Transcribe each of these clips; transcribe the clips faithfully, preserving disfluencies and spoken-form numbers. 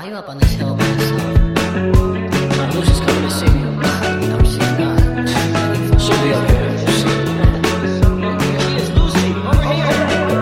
tayo habang nagsigaw pa ng sound. Uh, Lucy's coming to see you. No, she's not. She'll be up here. We'll see. Here's Lucy. Over here.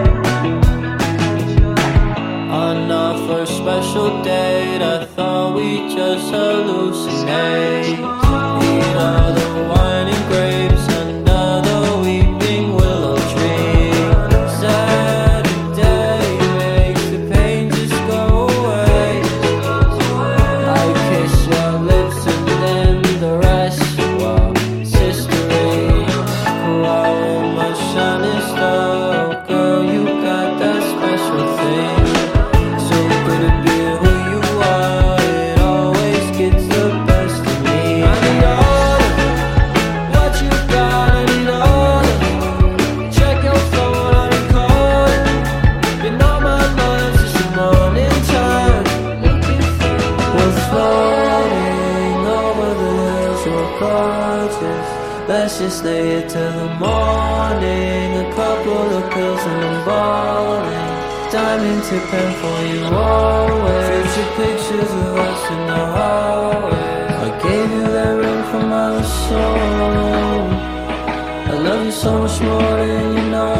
On our first special date, I thought we just hallucinate. Eat all the wine and grapes under the weeping willow tree. Saturday makes the pain just go away. I kiss your lips and then the rest, well, it's history. Wow, my shining star, girl, you got that special thing. So good to be who you are, it always gets the best of me. I need all of what you got, I need all of it. Check your phone, I recall it. Been on my mind since the morning time. We're floating over the hills, we're gorgeous. Let's just stay here till the morning. A couple of pills and I'm balling. Diamond tipping for you always. Future pictures of us in the hallway. I gave you that ring from my soul. I love you so much more than you know.